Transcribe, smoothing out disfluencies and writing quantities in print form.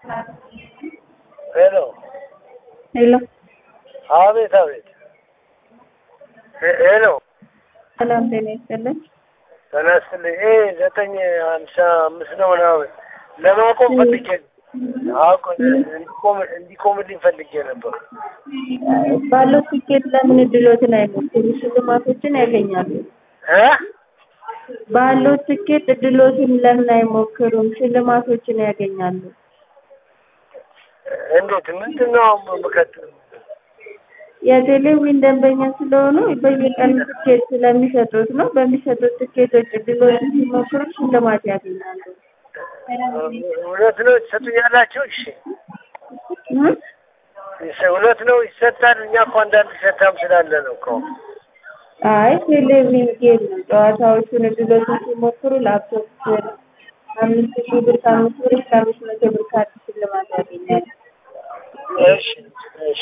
Hello hello አቤት አቤት ሄሎ ሰላም ጤና ይስጥልኝ። ተነስተልኝ 9:55 ነው ምናምን ለማቆም ፈልጌ እንዲቆምልኝ ፈልጌ ነበር። ባለው ቲኬት ለምን እድሎትን አይሞክሩ? ሽልማቶችን ያገኛሉ። ባለው ቲኬት እድሎትን ለምን አይሞክሩም? ሽልማቶችን ያገኛሉ። እንዴት ምንድነው መከተል? የቴሌቪዥን ደንበኛ ስለሆኑ በየቀኑ ቲኬት ስለሚሰጡት ነው። በሚሰጡት ቲኬቶች እድሎችን ሲሞክሩ ሽልማት ያገኛሉ። እውነት ነው ትሰጡኛላችሁ? እሺ እውነት ነው ይሰጣል። እኛ እኮ አንዳንድ ሸታም ስላለ ነው እኮ። አይ ቴሌቪዥን ጌም ነው። ጨዋታዎቹን እድሎችን ሲሞክሩ ላፕቶፕ 5,000 ብር ከ5 ብር እስከ 500 ብር ካርድ ሽልማት ያገኛሉ። እሺ እሺ